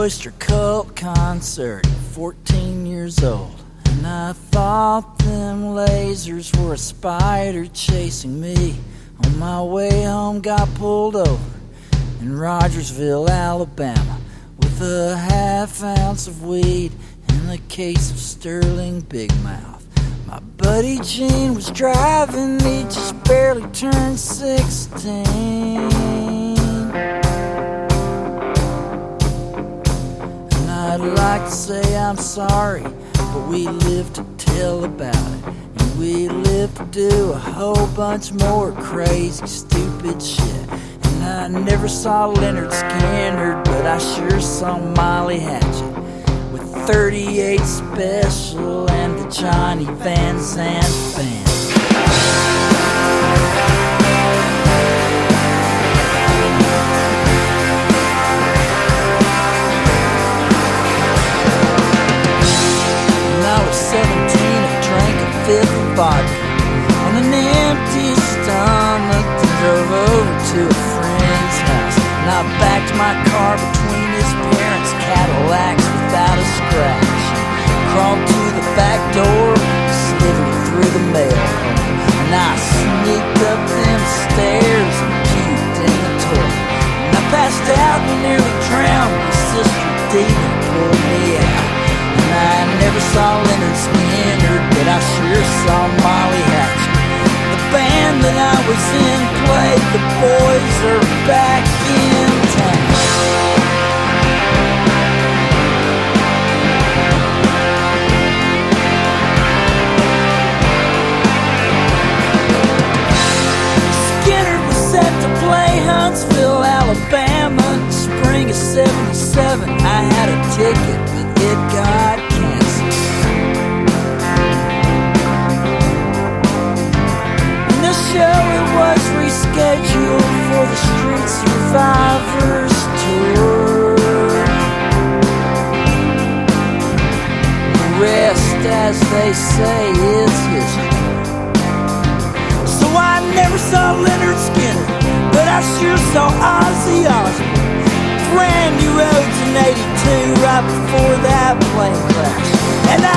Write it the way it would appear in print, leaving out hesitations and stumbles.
Oyster Cult concert, 14 years old. And I thought them lasers were a spider chasing me. On my way home got pulled over in Rogersville, Alabama, with a half ounce of weed and a case of Sterling Big Mouth. My buddy Gene was driving, he just barely turned 16. And I'd like to say I'm sorry, but we live to tell about it. And we live to do a whole bunch more crazy, stupid shit. And I never saw Leonard Skinner, but I sure saw Molly Hatchet with 38 Special and the Johnny Van Zandt Band. When I was 17, I drank a fifth of vodka on an empty stomach and drove over to a friend's house. And I backed my car between his parents' Cadillacs without a scratch. Crawled to the back door, slithered through the mail. And I sneaked up them stairs and puked in the toilet. And I passed out and nearly drowned. My sister Dina pulled me out. And I never saw Leonard Skinner, but I sure saw Molly Hatchet. The band that I was in played The Boys Are Back in Town. Skinner was set to play Huntsville, Alabama in the spring of '77. I had a ticket, but it got canceled. And the show, it was rescheduled for the Street Survivors Tour. The rest, as they say, is history. So I never saw Leonard Skinner, but I sure saw Ozzy Osbourne. Brand new roads in '82, right before that plane crash. And